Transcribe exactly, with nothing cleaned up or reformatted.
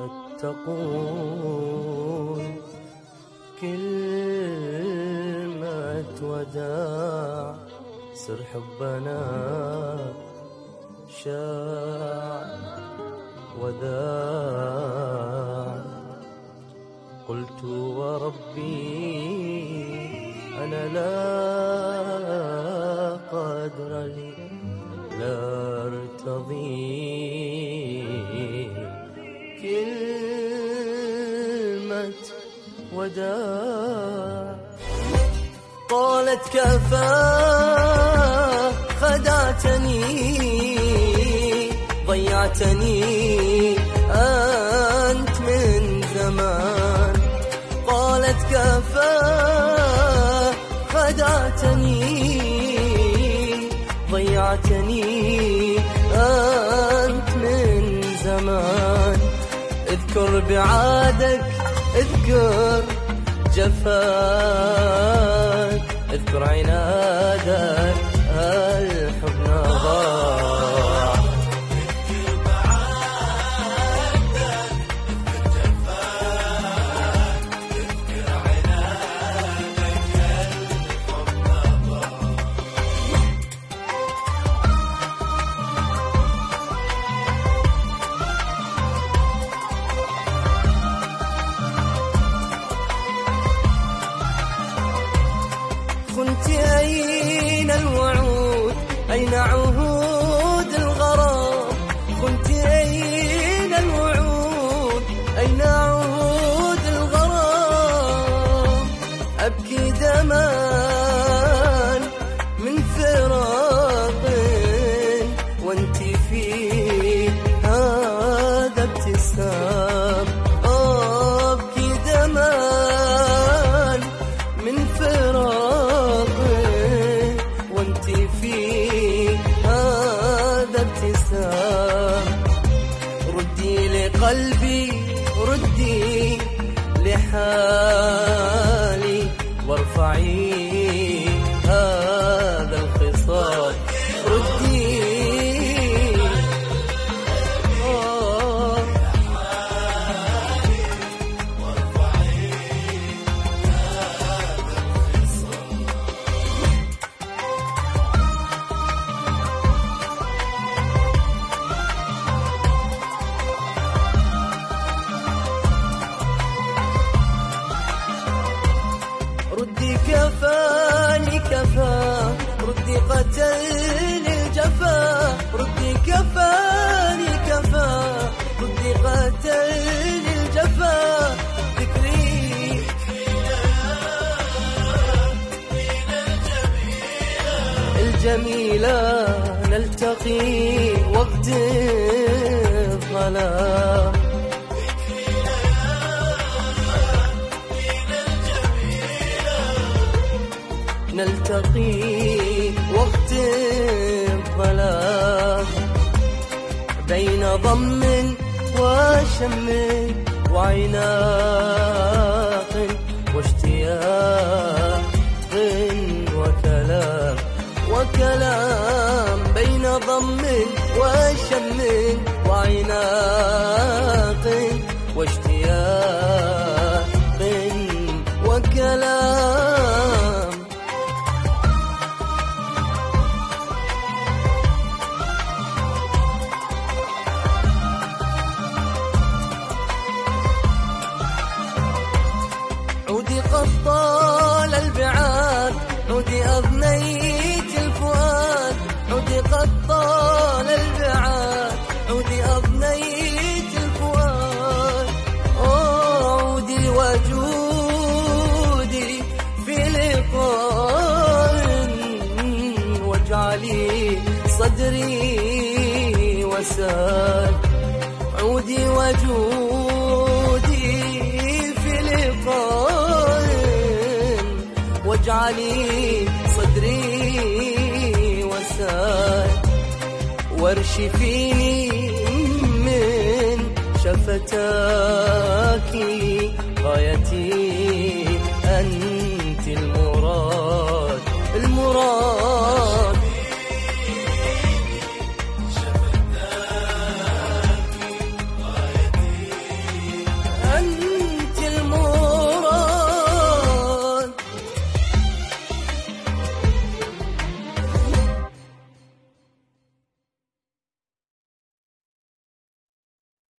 تقول كلمة وداع، سر حبنا شاع وداع. قلت وربي أنا لا قدر لي لا ارتضي كلمة وداع. قالت كفى خدعتني ضيعتني أنت من زمان. قالت كفى خدعتني ضيعتني أنت من زمان. اذكر بعادك اذكر جفاك، اذكر عنادك الحب نضاع. اذكر بعادك اذكر جفاك، اذكر عنادك الحب نضاع. كنت أين الوعود أين عهود الغرام؟ كنت أين الوعود أين عهود الغرام؟ أبكي دمان من فراق وانت في هذا ابتسام. أبكي دمان من فراق وانت في هذا ابتسام. ردي لقلبي ردي لحالي وارفعي هذا الخصام. ردي ردي كفاني كفا، ردي قتلني الجفا. ردي كفاني كفا، ردي قتلني الجفا. ذكري الجميلة نلتقي وقت الظلام. نلتقي وقت الظلام بين ضم وشم وعناق واشتياق وكلام وكلام. بين ضم وشم وعناق واشتياق وكلام. عودي قد طال البعاد، عودي أضنيت الفؤاد. عودي قد طال البعاد، عودي أضنيت الفؤاد. عودي وجودي في لقاء واجعلي صدري وسال. عودي وجودي في لقاء واجعلي صدري وسال. وارشفيني من شفتاك غايتي أنت المراد المراد.